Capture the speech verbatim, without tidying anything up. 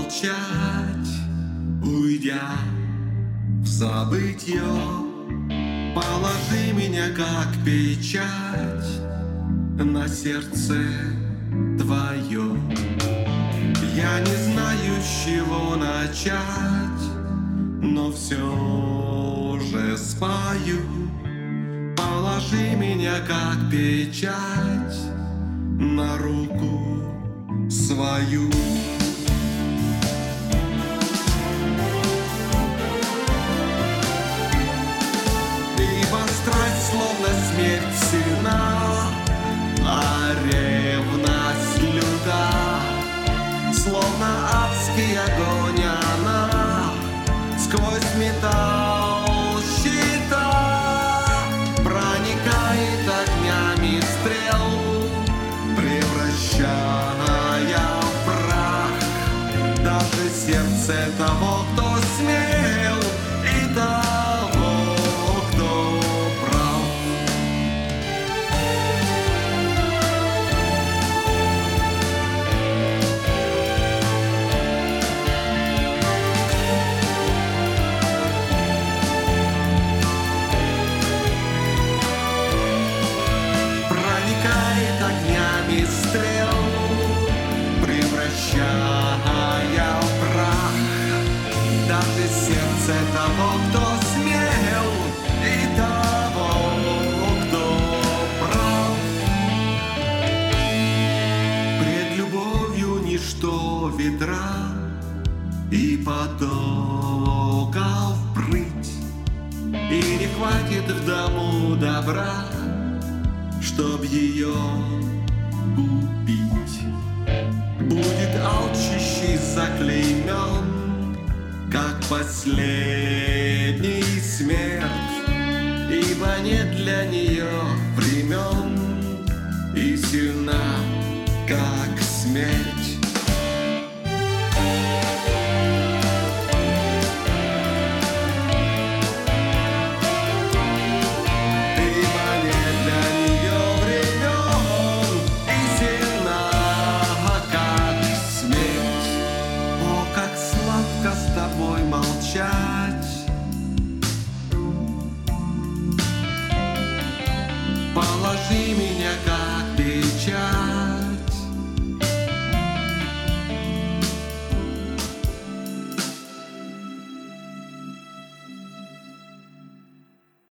молчать, уйдя в забытье. Положи меня, как печать, на сердце твое. Я не знаю, с чего начать, но все же спою. Положи меня, как печать, на руку свою. Ибо страсть, словно смерть, сильна, а ревность люта. Словно адский огонь она сквозь металл щита проникает огнями стрел, превращая в прах даже сердце того, кто смел, и того, кто прав. Проникает огнями стрел, превращая в прах даже сердце того, кто смел, и того, кто прав. Пред любовью ничто ветра и потоков прыть, и не хватит в дому добра, чтоб ее купить. Будет алчущий заклеймен, как последний смерть, ибо нет для нее времен, и сильна, как смерть.